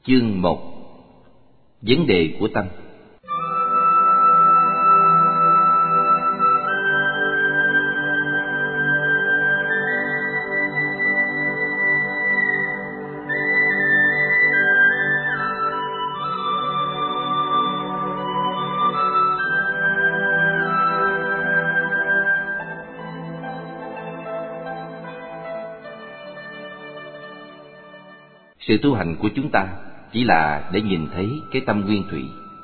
Chương 1. Vấn đề của tâm. Sự tu hành của chúng ta chỉ là để nhìn thấy cái tâm nguyên thủy.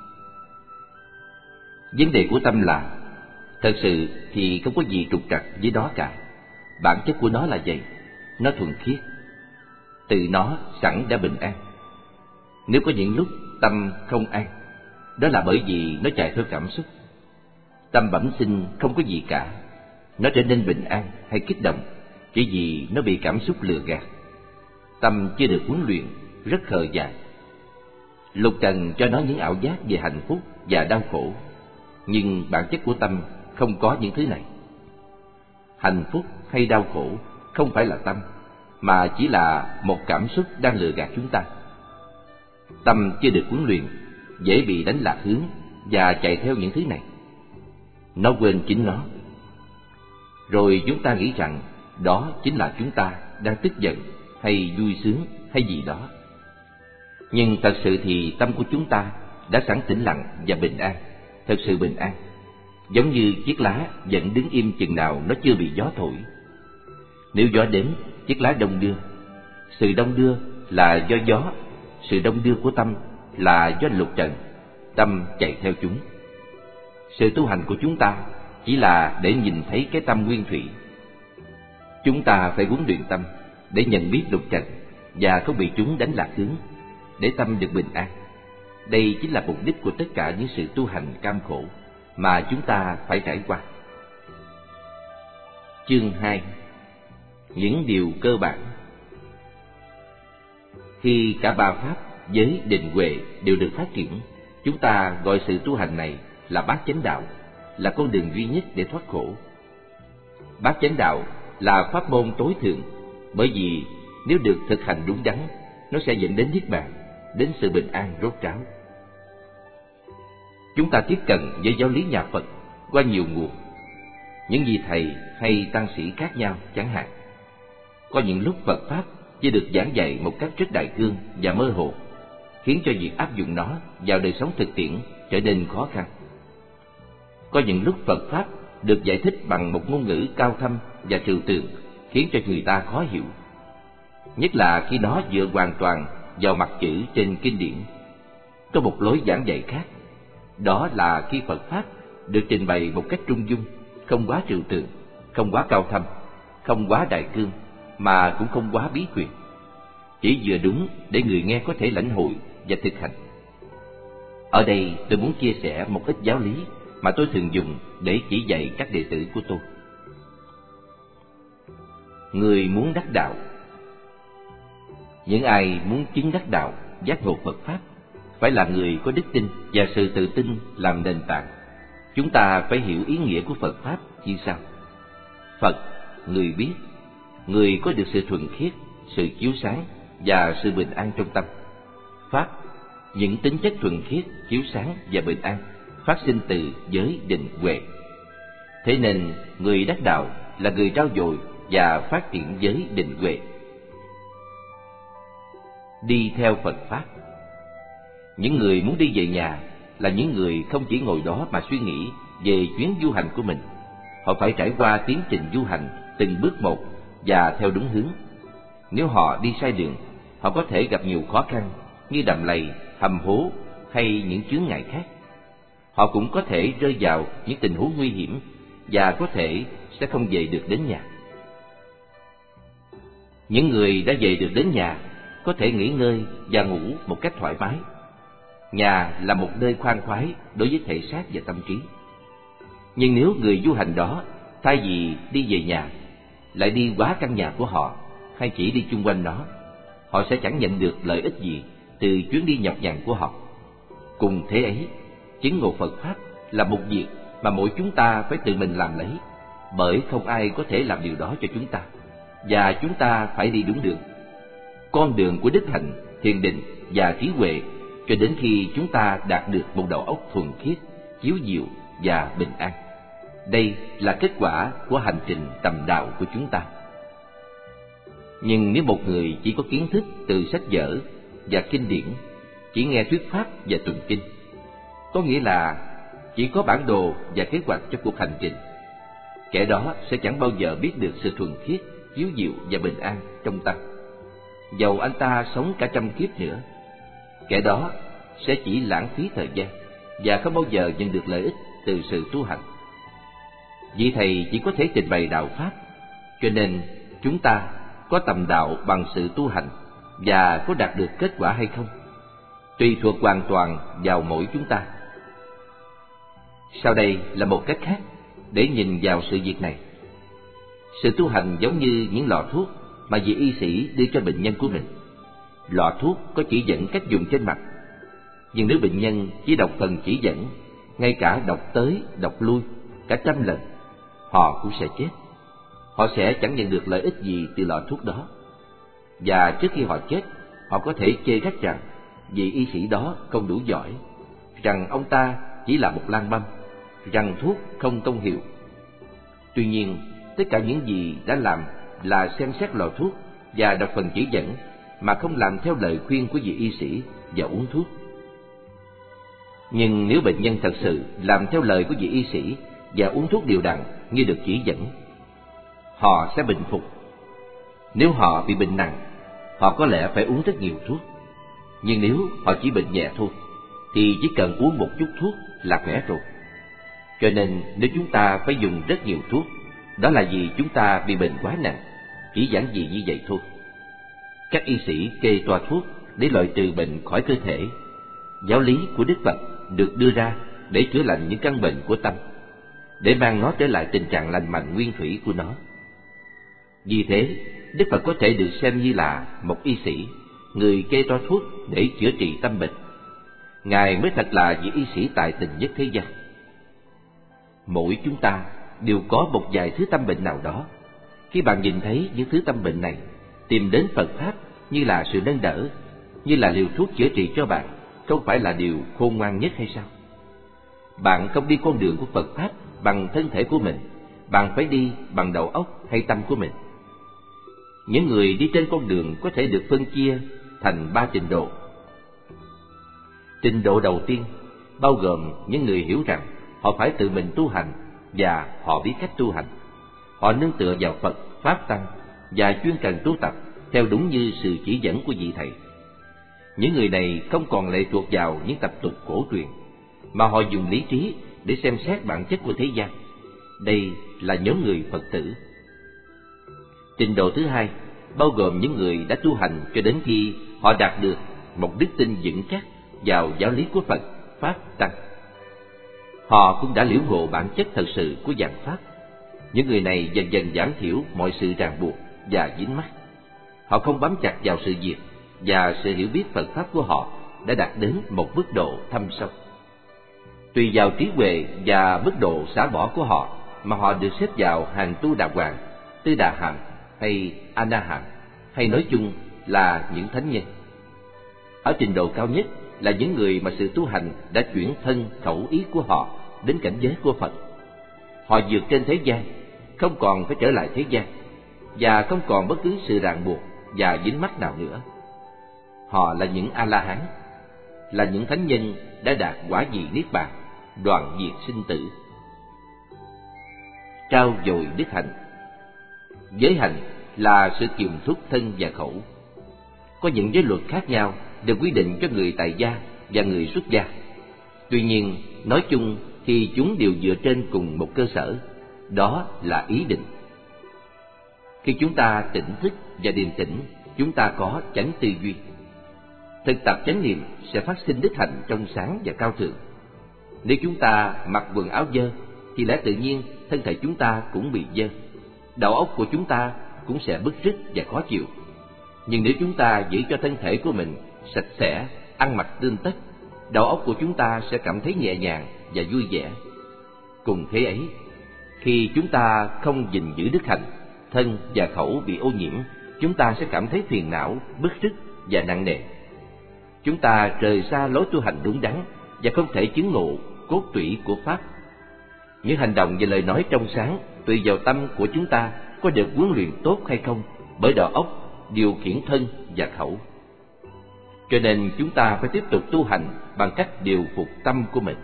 Vấn đề của tâm là, thật sự thì không có gì trục trặc với đó cả. Bản chất của nó là vậy, nó thuần khiết. Từ nó sẵn đã bình an. Nếu có những lúc tâm không an, đó là bởi vì nó chạy theo cảm xúc. Tâm bẩm sinh không có gì cả. Nó trở nên bình an hay kích động chỉ vì nó bị cảm xúc lừa gạt. Tâm chưa được huấn luyện, rất khờ dại. Lục trần cho nó những ảo giác về hạnh phúc và đau khổ, nhưng bản chất của tâm không có những thứ này. Hạnh phúc hay đau khổ không phải là tâm, mà chỉ là một cảm xúc đang lừa gạt chúng ta. Tâm chưa được huấn luyện, dễ bị đánh lạc hướng và chạy theo những thứ này. Nó quên chính nó. Rồi chúng ta nghĩ rằng đó chính là chúng ta đang tức giận hay vui sướng hay gì đó. Nhưng thật sự thì tâm của chúng ta đã sẵn tĩnh lặng và bình an, thật sự bình an, giống như chiếc lá vẫn đứng im chừng nào nó chưa bị gió thổi. Nếu gió đến, chiếc lá đông đưa. Sự đông đưa là do gió, sự đông đưa của tâm là do lục trần, tâm chạy theo chúng. Sự tu hành của chúng ta chỉ là để nhìn thấy cái tâm nguyên thủy. Chúng ta phải huấn luyện tâm để nhận biết lục trần và không bị chúng đánh lạc hướng, để tâm được bình an. Đây chính là mục đích của tất cả những sự tu hành cam khổ mà chúng ta phải trải qua. Chương 2. Những điều cơ bản. Khi cả ba pháp giới, định, huệ đều được phát triển, chúng ta gọi sự tu hành này là bát chánh đạo, là con đường duy nhất để thoát khổ. Bát chánh đạo là pháp môn tối thượng, bởi vì nếu được thực hành đúng đắn, nó sẽ dẫn đến niết bàn, đến sự bình an rốt ráo. Chúng ta tiếp cận với giáo lý nhà Phật qua nhiều nguồn, những vị thầy hay tăng sĩ khác nhau chẳng hạn. Có những lúc Phật pháp chỉ được giảng dạy một cách rất đại cương và mơ hồ, khiến cho việc áp dụng nó vào đời sống thực tiễn trở nên khó khăn. Có những lúc Phật pháp được giải thích bằng một ngôn ngữ cao thâm và trừu tượng, khiến cho người ta khó hiểu, nhất là khi nó dựa hoàn toàn vào mặt chữ trên kinh điển. Có một lối giảng dạy khác, đó là khi Phật pháp được trình bày một cách trung dung, không quá trừu tượng, không quá cao thâm, không quá đại cương, mà cũng không quá bí truyền, chỉ vừa đúng để người nghe có thể lãnh hội và thực hành. Ở đây tôi muốn chia sẻ một ít giáo lý mà tôi thường dùng để chỉ dạy các đệ tử của tôi. Người muốn đắc đạo. Những ai muốn chứng đắc đạo, giác ngộ Phật pháp phải là người có đức tin và sự tự tin làm nền tảng. Chúng ta phải hiểu ý nghĩa của Phật pháp như sau. Phật, người biết, người có được sự thuần khiết, sự chiếu sáng và sự bình an trong tâm. Pháp, những tính chất thuần khiết, chiếu sáng và bình an phát sinh từ giới, định, huệ. Thế nên người đắc đạo là người trau dồi và phát triển giới, định, huệ. Đi theo Phật pháp. Những người muốn đi về nhà là những người không chỉ ngồi đó mà suy nghĩ về chuyến du hành của mình. Họ phải trải qua tiến trình du hành từng bước một và theo đúng hướng. Nếu họ đi sai đường, họ có thể gặp nhiều khó khăn như đầm lầy, hầm hố hay những chướng ngại khác. Họ cũng có thể rơi vào những tình huống nguy hiểm và có thể sẽ không về được đến nhà. Những người đã về được đến nhà có thể nghỉ ngơi và ngủ một cách thoải mái. Nhà là một nơi khoan khoái đối với thể xác và tâm trí. Nhưng nếu người du hành đó thay vì đi về nhà lại đi quá căn nhà của họ hay chỉ đi chung quanh nó, họ sẽ chẳng nhận được lợi ích gì từ chuyến đi nhọc nhằn của họ. Cùng thế ấy, chứng ngộ Phật pháp là một việc mà mỗi chúng ta phải tự mình làm lấy, bởi không ai có thể làm điều đó cho chúng ta, và chúng ta phải đi đúng đường. Con đường của đức hạnh, thiền định và trí huệ cho đến khi chúng ta đạt được một đầu óc thuần khiết, chiếu diệu và bình an. Đây là kết quả của hành trình tầm đạo của chúng ta. Nhưng nếu một người chỉ có kiến thức từ sách vở và kinh điển, chỉ nghe thuyết pháp và tụng kinh, có nghĩa là chỉ có bản đồ và kế hoạch cho cuộc hành trình, kẻ đó sẽ chẳng bao giờ biết được sự thuần khiết, chiếu diệu và bình an trong tâm. Dầu anh ta sống cả trăm kiếp nữa, kẻ đó sẽ chỉ lãng phí thời gian và không bao giờ nhận được lợi ích từ sự tu hành. Vị thầy chỉ có thể trình bày đạo pháp, cho nên chúng ta có tầm đạo bằng sự tu hành và có đạt được kết quả hay không, tùy thuộc hoàn toàn vào mỗi chúng ta. Sau đây là một cách khác để nhìn vào sự việc này. Sự tu hành giống như những lọ thuốc mà vị y sĩ đưa cho bệnh nhân của mình. Lọ thuốc có chỉ dẫn cách dùng trên mặt, nhưng nếu bệnh nhân chỉ đọc phần chỉ dẫn, ngay cả đọc tới đọc lui cả 100 lần, họ cũng sẽ chết. Họ sẽ chẳng nhận được lợi ích gì từ lọ thuốc đó. Và trước khi họ chết, họ có thể chê trách rằng vị y sĩ đó không đủ giỏi, rằng ông ta chỉ là một lang băm, rằng thuốc không công hiệu. Tuy nhiên, tất cả những gì đã làm là xem xét lọ thuốc và đọc phần chỉ dẫn, mà không làm theo lời khuyên của vị y sĩ và uống thuốc. Nhưng nếu bệnh nhân thật sự làm theo lời của vị y sĩ và uống thuốc đều đặn như được chỉ dẫn, họ sẽ bình phục. Nếu họ bị bệnh nặng, họ có lẽ phải uống rất nhiều thuốc. Nhưng nếu họ chỉ bệnh nhẹ thôi, thì chỉ cần uống một chút thuốc là khỏe rồi. Cho nên nếu chúng ta phải dùng rất nhiều thuốc, đó là vì chúng ta bị bệnh quá nặng, chỉ giản dị như vậy thôi. Các y sĩ kê toa thuốc để loại trừ bệnh khỏi cơ thể. Giáo lý của Đức Phật được đưa ra để chữa lành những căn bệnh của tâm, để mang nó trở lại tình trạng lành mạnh nguyên thủy của nó. Vì thế, Đức Phật có thể được xem như là một y sĩ, người kê toa thuốc để chữa trị tâm bệnh. Ngài mới thật là vị y sĩ tài tình nhất thế gian. Mỗi chúng ta đều có một vài thứ tâm bệnh nào đó. Khi bạn nhìn thấy những thứ tâm bệnh này, tìm đến Phật Pháp như là sự nâng đỡ, như là liều thuốc chữa trị cho bạn, không phải là điều khôn ngoan nhất hay sao? Bạn không đi con đường của Phật Pháp bằng thân thể của mình, bạn phải đi bằng đầu óc hay tâm của mình. Những người đi trên con đường có thể được phân chia thành 3 trình độ. Trình độ đầu tiên bao gồm những người hiểu rằng họ phải tự mình tu hành và họ biết cách tu hành. Họ nương tựa vào Phật, Pháp Tăng và chuyên cần tu tập theo đúng như sự chỉ dẫn của vị thầy. Những người này không còn lệ thuộc vào những tập tục cổ truyền, mà họ dùng lý trí để xem xét bản chất của thế gian. Đây là nhóm người Phật tử. Trình độ thứ hai bao gồm những người đã tu hành cho đến khi họ đạt được một đức tin vững chắc vào giáo lý của Phật, Pháp, Tăng. Họ cũng đã liễu ngộ bản chất thật sự của dạng Pháp. Những người này dần dần giảm thiểu mọi sự ràng buộc và dính mắc. Họ không bám chặt vào sự việc, và sự hiểu biết Phật Pháp của họ đã đạt đến một mức độ thâm sâu. Tùy vào trí huệ và mức độ xả bỏ của họ mà họ được xếp vào hàng tu đà hoàng, tư đà hàm hay ana hàm, hay nói chung là những thánh nhân. Ở trình độ cao nhất là những người mà sự tu hành đã chuyển thân khẩu ý của họ đến cảnh giới của Phật. Họ vượt trên thế gian, không còn phải trở lại thế gian, và không còn bất cứ sự ràng buộc và dính mắc nào nữa. Họ là những A-la-hán, là những thánh nhân đã đạt quả vị niết bàn, đoạn diệt sinh tử. Trao dồi đức hạnh. Giới hạnh là sự kiềm thúc thân và khẩu. Có những giới luật khác nhau được quy định cho người tại gia và người xuất gia. Tuy nhiên, nói chung thì chúng đều dựa trên cùng một cơ sở, đó là ý định. Khi chúng ta tỉnh thức và điềm tĩnh, chúng ta có chánh tư duy. Thực tập chánh niệm sẽ phát sinh đức hạnh trong sáng và cao thượng. Nếu chúng ta mặc quần áo dơ, thì lẽ tự nhiên thân thể chúng ta cũng bị dơ. Đầu óc của chúng ta cũng sẽ bứt rứt và khó chịu. Nhưng nếu chúng ta giữ cho thân thể của mình sạch sẽ, ăn mặc tươm tất, đầu óc của chúng ta sẽ cảm thấy nhẹ nhàng và vui vẻ. Cùng thế ấy, khi chúng ta không gìn giữ đức hạnh, thân và khẩu bị ô nhiễm, chúng ta sẽ cảm thấy phiền não, bứt rứt và nặng nề. chúng ta rời xa lối tu hành đúng đắn và không thể chứng ngộ cốt tủy của Pháp. Những hành động và lời nói trong sáng tùy vào tâm của chúng ta có được huấn luyện tốt hay không bởi đầu óc điều khiển thân và khẩu. Cho nên chúng ta phải tiếp tục tu hành bằng cách điều phục tâm của mình.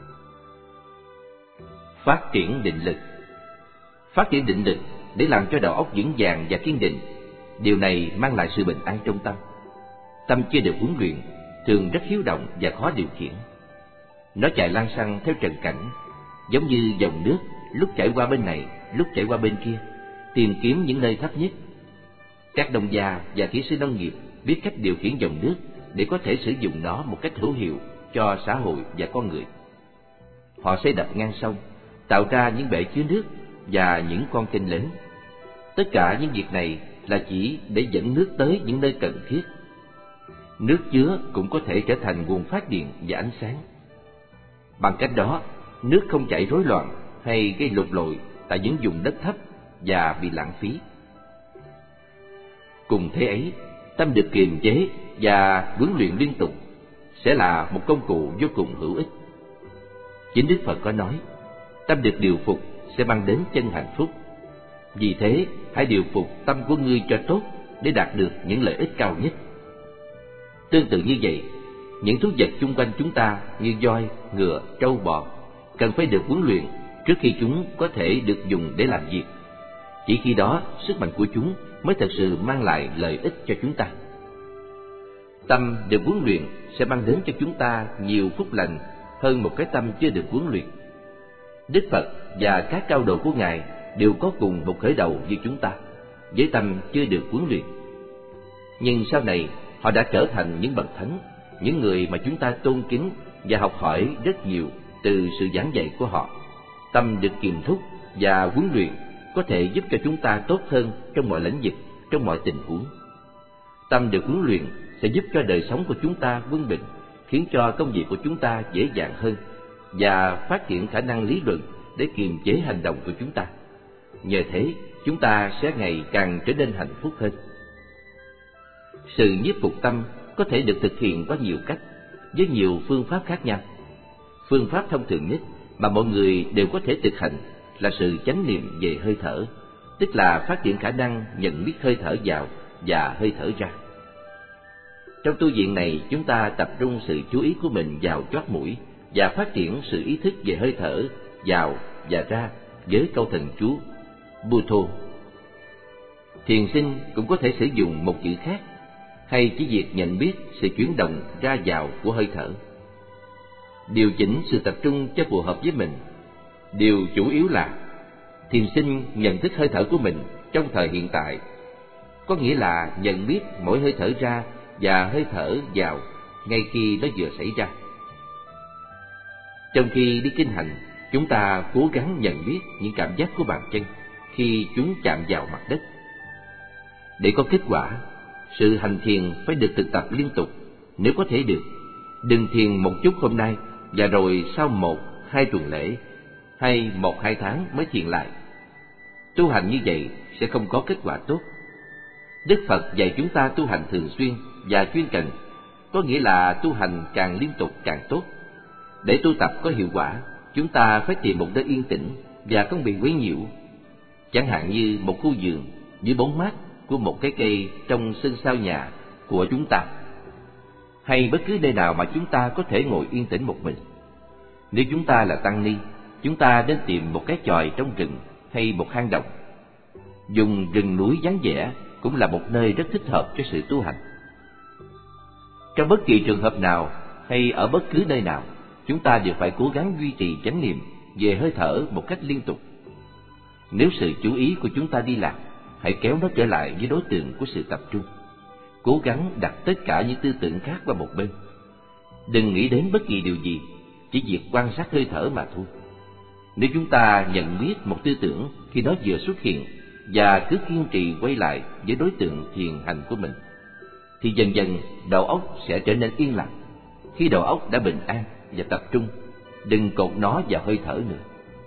Phát triển định lực. Phát triển định lực để làm cho đầu óc vững vàng và kiên định. Điều này mang lại sự bình an trong tâm. Tâm chưa được huấn luyện thường rất hiếu động và khó điều khiển. Nó chạy lăng xăng theo trần cảnh, giống như dòng nước lúc chảy qua bên này, lúc chảy qua bên kia, tìm kiếm những nơi thấp nhất. Các nông gia và kỹ sư nông nghiệp biết cách điều khiển dòng nước để có thể sử dụng nó một cách hữu hiệu cho xã hội và con người. Họ xây đập ngang sông, tạo ra những bể chứa nước và những con kênh lớn. Tất cả những việc này là chỉ để dẫn nước tới những nơi cần thiết. Nước chứa cũng có thể trở thành nguồn phát điện và ánh sáng. Bằng cách đó, nước không chảy rối loạn hay gây lụt lội tại những vùng đất thấp và bị lãng phí. Cùng thế ấy, tâm được kiềm chế và huấn luyện liên tục sẽ là một công cụ vô cùng hữu ích. Chính Đức Phật có nói, tâm được điều phục sẽ mang đến chân hạnh phúc. Vì thế, hãy điều phục tâm của ngươi cho tốt để đạt được những lợi ích cao nhất. Tương tự như vậy, những thú vật xung quanh chúng ta như voi, ngựa, trâu bò cần phải được huấn luyện trước khi chúng có thể được dùng để làm việc. Chỉ khi đó, sức mạnh của chúng mới thật sự mang lại lợi ích cho chúng ta. Tâm được huấn luyện sẽ mang đến cho chúng ta nhiều phúc lành hơn một cái tâm chưa được huấn luyện. Đức Phật và các cao đồ của Ngài đều có cùng một khởi đầu như chúng ta, với tâm chưa được huấn luyện. Nhưng sau này, họ đã trở thành những bậc thánh, những người mà chúng ta tôn kính và học hỏi rất nhiều từ sự giảng dạy của họ. Tâm được kiềm thúc và huấn luyện có thể giúp cho chúng ta tốt hơn trong mọi lĩnh vực, trong mọi tình huống. Tâm được huấn luyện sẽ giúp cho đời sống của chúng ta quân bình, khiến cho công việc của chúng ta dễ dàng hơn và phát triển khả năng lý luận để kiềm chế hành động của chúng ta. Nhờ thế, chúng ta sẽ ngày càng trở nên hạnh phúc hơn. Sự nhiếp phục tâm có thể được thực hiện qua nhiều cách, với nhiều phương pháp khác nhau. Phương pháp thông thường nhất mà mọi người đều có thể thực hành là sự chánh niệm về hơi thở, tức là phát triển khả năng nhận biết hơi thở vào và hơi thở ra. Trong tu viện này, chúng ta tập trung sự chú ý của mình vào chóp mũi và phát triển sự ý thức về hơi thở vào và ra với câu thần chú Butho. Thiền sinh cũng có thể sử dụng một chữ khác, hay chỉ việc nhận biết sự chuyển động ra vào của hơi thở. Điều chỉnh sự tập trung cho phù hợp với mình. Điều chủ yếu là thiền sinh nhận thức hơi thở của mình trong thời hiện tại, có nghĩa là nhận biết mỗi hơi thở ra và hơi thở vào ngay khi nó vừa xảy ra. Trong khi đi kinh hành, chúng ta cố gắng nhận biết những cảm giác của bàn chân khi chúng chạm vào mặt đất. Để có kết quả, sự hành thiền phải được thực tập liên tục. Nếu có thể được, đừng thiền một chút hôm nay và rồi sau 1-2 tuần lễ hay 1-2 tháng mới thiền lại. Tu hành như vậy sẽ không có kết quả tốt. Đức Phật dạy chúng ta tu hành thường xuyên và chuyên cần, có nghĩa là tu hành càng liên tục càng tốt. Để tu tập có hiệu quả, chúng ta phải tìm một nơi yên tĩnh và không bị quấy nhiễu. Chẳng hạn như một khu vườn dưới bóng mát của một cái cây trong sân sau nhà của chúng ta, hay bất cứ nơi nào mà chúng ta có thể ngồi yên tĩnh một mình. Nếu chúng ta là tăng ni, chúng ta nên tìm một cái chòi trong rừng hay một hang động. Dùng rừng núi vắng vẻ cũng là một nơi rất thích hợp cho sự tu hành. Trong bất kỳ trường hợp nào hay ở bất cứ nơi nào, chúng ta đều phải cố gắng duy trì chánh niệm về hơi thở một cách liên tục. Nếu sự chú ý của chúng ta đi lạc, hãy kéo nó trở lại với đối tượng của sự tập trung. Cố gắng đặt tất cả những tư tưởng khác qua một bên. Đừng nghĩ đến bất kỳ điều gì, chỉ việc quan sát hơi thở mà thôi. Nếu chúng ta nhận biết một tư tưởng khi nó vừa xuất hiện và cứ kiên trì quay lại với đối tượng thiền hành của mình, thì dần dần đầu óc sẽ trở nên yên lặng. Khi đầu óc đã bình an và tập trung, đừng cột nó vào hơi thở nữa.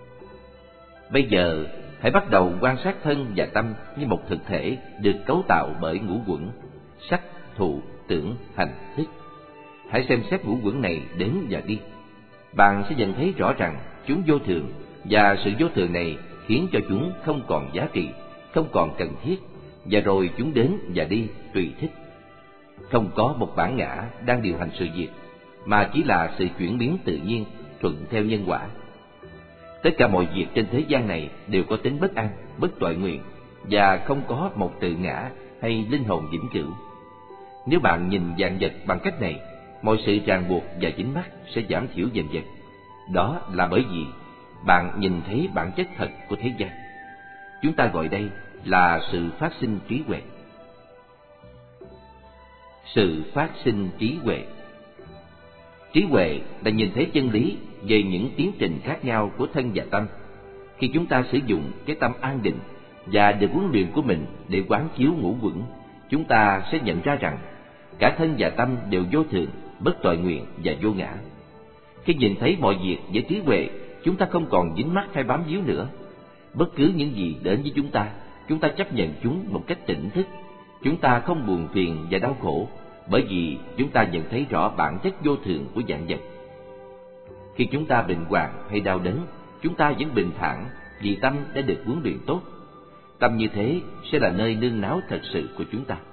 Bây giờ, hãy bắt đầu quan sát thân và tâm như một thực thể được cấu tạo bởi ngũ uẩn: sắc, thụ, tưởng, hành, thức. hãy xem xét ngũ uẩn này đến và đi. Bạn sẽ nhận thấy rõ rằng chúng vô thường, và sự vô thường này khiến cho chúng không còn giá trị, không còn cần thiết, và rồi chúng đến và đi tùy thích. Không có một bản ngã đang điều hành sự việc, mà chỉ là sự chuyển biến tự nhiên thuận theo nhân quả. Tất cả mọi việc trên thế gian này đều có tính bất an, bất toại nguyện, và không có một tự ngã hay linh hồn vĩnh cửu. Nếu bạn nhìn vạn vật bằng cách này, mọi sự ràng buộc và dính mắc sẽ giảm thiểu dần dần. Đó là bởi vì bạn nhìn thấy bản chất thật của thế gian. Chúng ta gọi đây là sự phát sinh trí huệ. Sự phát sinh trí huệ. Trí huệ là nhìn thấy chân lý về những tiến trình khác nhau của thân và tâm. Khi chúng ta sử dụng cái tâm an định và được huấn luyện của mình để quán chiếu ngũ uẩn, chúng ta sẽ nhận ra rằng cả thân và tâm đều vô thường, bất toại nguyện và vô ngã. Khi nhìn thấy mọi việc với trí huệ, chúng ta không còn dính mắc hay bám víu nữa. Bất cứ những gì đến với chúng ta chấp nhận chúng một cách tỉnh thức. Chúng ta không buồn phiền và đau khổ, bởi vì chúng ta nhận thấy rõ bản chất vô thường của vạn vật. Khi chúng ta bệnh hoạn hay đau đớn, chúng ta vẫn bình thản vì tâm đã được huấn luyện tốt. Tâm như thế sẽ là nơi nương náu thật sự của chúng ta.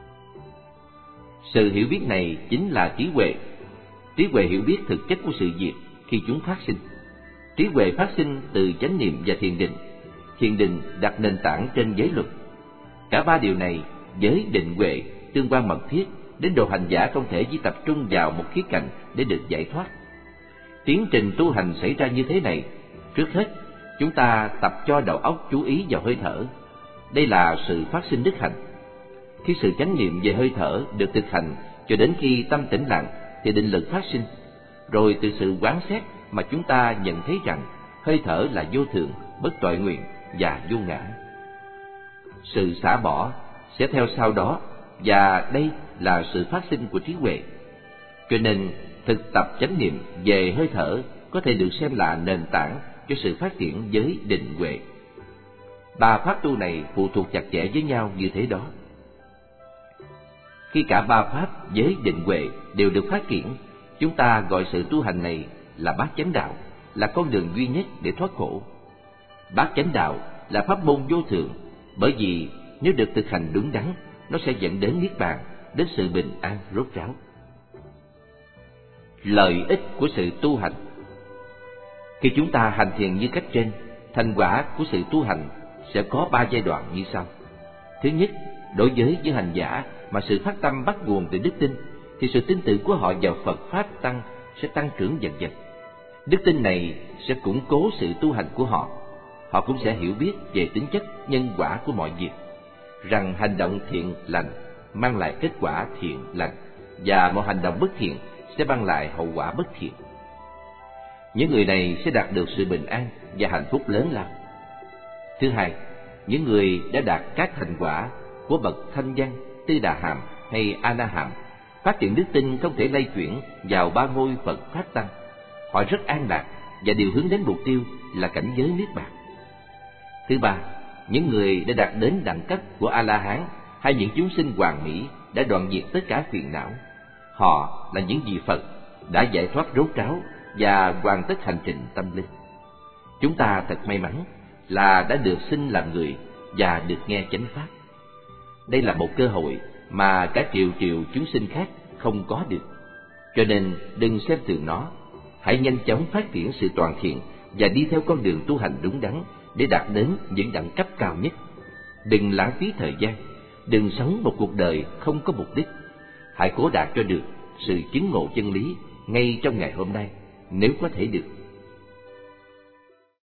Sự hiểu biết này chính là trí huệ. Trí huệ hiểu biết thực chất của sự việc khi chúng phát sinh. Trí huệ phát sinh từ chánh niệm và thiền định. Thiền định đặt nền tảng trên giới luật. Cả ba điều này, giới định huệ, tương quan mật thiết, đến độ hành giả không thể chỉ tập trung vào một khía cạnh để được giải thoát. Tiến trình tu hành xảy ra như thế này. Trước hết, chúng ta tập cho đầu óc chú ý vào hơi thở. Đây là sự phát sinh đức hạnh. Khi sự chánh niệm về hơi thở được thực hành cho đến khi tâm tĩnh lặng, thì định lực phát sinh. Rồi từ sự quán xét mà chúng ta nhận thấy rằng hơi thở là vô thường, bất toại nguyện và vô ngã. Sự xả bỏ sẽ theo sau đó, và đây là sự phát sinh của trí huệ. Cho nên thực tập chánh niệm về hơi thở có thể được xem là nền tảng cho sự phát triển giới định huệ. Ba pháp tu này phụ thuộc chặt chẽ với nhau như thế đó. Khi cả ba pháp giới định huệ đều được phát triển, chúng ta gọi sự tu hành này là bát chánh đạo, là con đường duy nhất để thoát khổ. Bát chánh đạo là pháp môn vô thường, bởi vì nếu được thực hành đúng đắn, nó sẽ dẫn đến niết bàn, đến sự bình an rốt ráo. Lợi ích của sự tu hành. Khi chúng ta hành thiền như cách trên, thành quả của sự tu hành sẽ có ba giai đoạn như sau. Thứ nhất, đối với những hành giả mà sự phát tâm bắt nguồn từ đức tin, thì sự tin tưởng của họ vào Phật Pháp Tăng sẽ tăng trưởng dần dần. Đức tin này sẽ củng cố sự tu hành của họ. Họ cũng sẽ hiểu biết về tính chất nhân quả của mọi việc, rằng hành động thiện lành mang lại kết quả thiện lành, và mọi hành động bất thiện sẽ mang lại hậu quả bất thiện. Những người này sẽ đạt được sự bình an và hạnh phúc lớn lao. Thứ hai, những người đã đạt các thành quả của bậc Thanh Văn, Tư Đà Hàm hay A Na Hàm, phát triển đức tin không thể lay chuyển vào ba ngôi Phật Pháp Tăng. Họ rất an lạc và đều hướng đến mục tiêu là cảnh giới niết bàn. Thứ ba, những người đã đạt đến đẳng cấp của A La Hán hay những chúng sinh hoàn mỹ đã đoạn diệt tất cả phiền não. Họ là những vị Phật đã giải thoát rốt ráo và hoàn tất hành trình tâm linh. Chúng ta thật may mắn là đã được sinh làm người và được nghe chánh pháp. Đây là một cơ hội mà cả triệu triệu chúng sinh khác không có được. Cho nên đừng xem thường nó. Hãy nhanh chóng phát triển sự toàn thiện và đi theo con đường tu hành đúng đắn để đạt đến những đẳng cấp cao nhất. Đừng lãng phí thời gian, đừng sống một cuộc đời không có mục đích. Hãy cố đạt cho được sự chứng ngộ chân lý ngay trong ngày hôm nay, nếu có thể được.